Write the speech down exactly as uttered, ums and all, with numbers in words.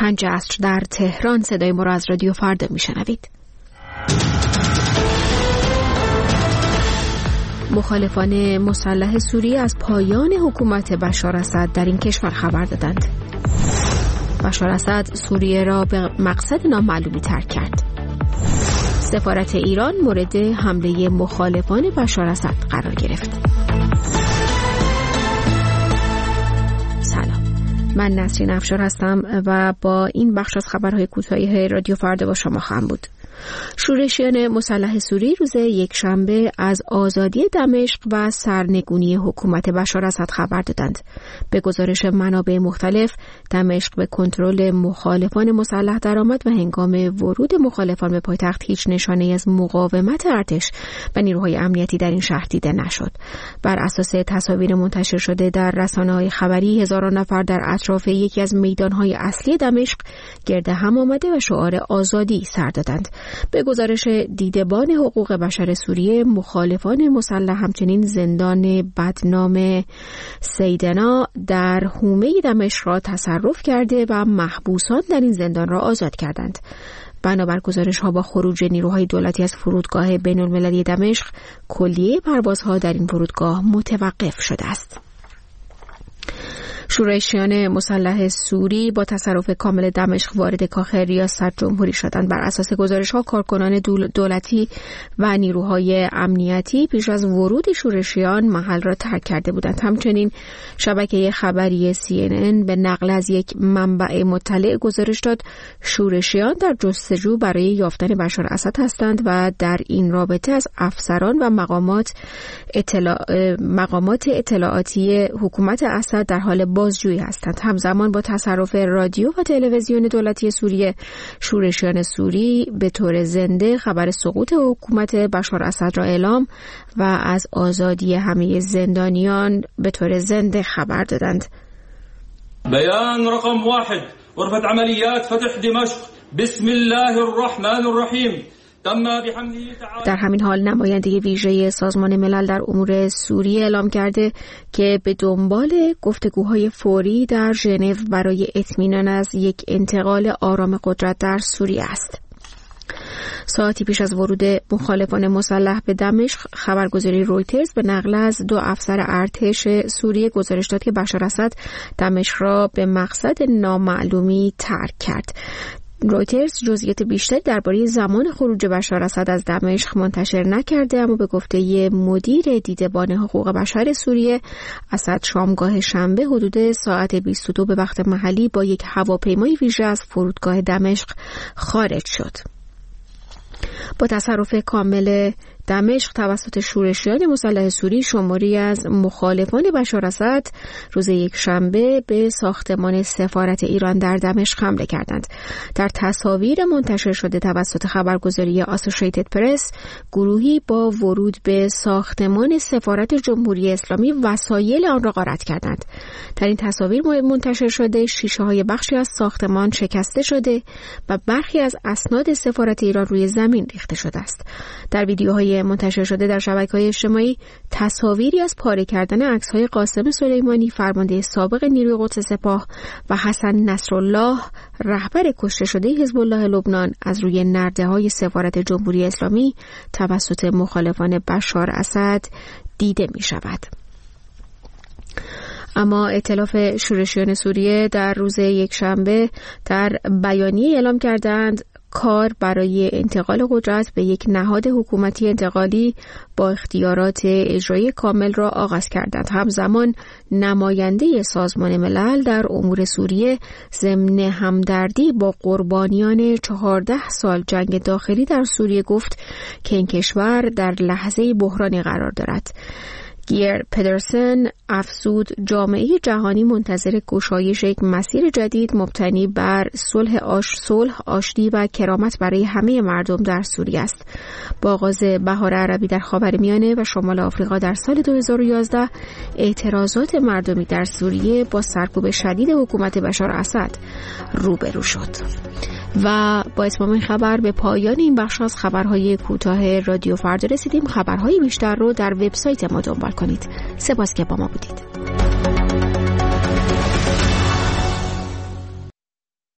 پنج عصر در تهران. صدای ما را از رادیو فردا میشنوید. مخالفان مسلح سوریه از پایان حکومت بشار اسد در این کشور خبر دادند. بشار اسد سوریه را به مقصد نامعلومی ترک کرد. سفارت ایران مورد حمله مخالفان بشار اسد قرار گرفت. سلام، من نسرین افشار هستم و با این بخش از خبرهای کوتاه رادیو فردا با شما خواهم بود. شورشیان مسلح سوری روز یکشنبه از آزادی دمشق و سرنگونی حکومت بشار اسد خبر دادند. به گزارش منابع مختلف، دمشق به کنترل مخالفان مسلح درآمد و هنگام ورود مخالفان به پایتخت هیچ نشانه‌ای از مقاومت ارتش و نیروهای امنیتی در این شهر دیده نشد. بر اساس تصاویر منتشر شده در رسانه‌های خبری، هزاران نفر در اطراف یکی از میدان‌های اصلی دمشق گرد هم آمده و شعار آزادی سر دادند. به گزارش دیدبان حقوق بشر سوریه، مخالفان مسلح همچنین زندان بدنام سیدنا در حومه دمشق را تصرف کرده و محبوسان در این زندان را آزاد کردند. بنابر گزارش ها، با خروج نیروهای دولتی از فرودگاه بین المللی دمشق، کلیه پروازها در این فرودگاه متوقف شده است. شورشیان مسلح سوری با تصرف کامل دمشق وارد کاخ ریاست جمهوری شدند. بر اساس گزارش‌ها، کارکنان دولتی و نیروهای امنیتی پیش از ورود شورشیان محل را ترک کرده بودند. همچنین شبکه خبری سی ان ان به نقل از یک منبع مطلع گزارش داد شورشیان در جستجو برای یافتن بشار اسد هستند و در این رابطه از افسران و مقامات اطلاع... مقامات اطلاعاتی حکومت اسد در حال بازجویی هستند. همزمان با تصرف رادیو و تلویزیون دولتی سوریه، شورشیان سوری به طور زنده خبر سقوط حکومت بشار اسد را اعلام و از آزادی همه زندانیان به طور زنده خبر دادند. بیان رقم واحد، غرفة عملیات فتح دمشق، بسم الله الرحمن الرحیم. در همین حال نماینده ویژه سازمان ملل در امور سوریه اعلام کرده که به دنبال گفتگوهای فوری در ژنو برای اطمینان از یک انتقال آرام قدرت در سوریه است. ساعتی پیش از ورود مخالفان مسلح به دمشق، خبرگزاری رویترز به نقل از دو افسر ارتش سوریه گزارش داد که بشار اسد دمشق را به مقصد نامعلومی ترک کرد. رویترز جزئیات بیشتری درباره زمان خروج بشار اسد از دمشق منتشر نکرده، اما به گفته مدیر دیدبان حقوق بشر سوریه، اسد شامگاه شنبه حدود ساعت بیست و دو به وقت محلی با یک هواپیمای ویژه از فرودگاه دمشق خارج شد. با تصرف کامل دمشق توسط شورشیان مسلح سوری، شماری از مخالفان بشار اسد روز یکشنبه به ساختمان سفارت ایران در دمشق حمله کردند. در تصاویر منتشر شده توسط خبرگزاری آسوشیتد پرس، گروهی با ورود به ساختمان سفارت جمهوری اسلامی وسایل آن را غارت کردند. در این تصاویر منتشر شده شیشه‌های بخشی از ساختمان شکسته شده و برخی از اسناد سفارت ایران روی زمین ریخته شده است. در ویدیوهای منتشر شده در شبکه‌های اجتماعی تصاویری از پاره کردن عکس‌های قاسم سلیمانی، فرمانده سابق نیروی قدس سپاه، و حسن نصرالله، رهبر کشته شده حزب الله لبنان، از روی نرده‌های سفارت جمهوری اسلامی توسط مخالفان بشار اسد دیده می‌شود. اما ائتلاف شورشیان سوریه در روز یکشنبه در بیانیه اعلام کردند کار برای انتقال قدرت به یک نهاد حکومتی انتقالی با اختیارات اجرایی کامل را آغاز کردند. همزمان نماینده سازمان ملل در امور سوریه ضمن همدردی با قربانیان چهارده سال جنگ داخلی در سوریه گفت که این کشور در لحظه بحرانی قرار دارد. گیر پدرسن افزود جامعه جهانی منتظر گشایش یک مسیر جدید مبتنی بر صلح آش صلح آشتی و کرامت برای همه مردم در سوریه است. با آغاز بهار عربی در خاورمیانه و شمال آفریقا در سال دو هزار و یازده، اعتراضات مردمی در سوریه با سرکوب شدید حکومت بشار اسد روبرو شد. و با اتمام این خبر به پایان این بخش از خبرهای کوتاه رادیو فردا رسیدیم. خبرهای بیشتر رو در وبسایت ما دنبال کنید. سپاس که با ما بودید.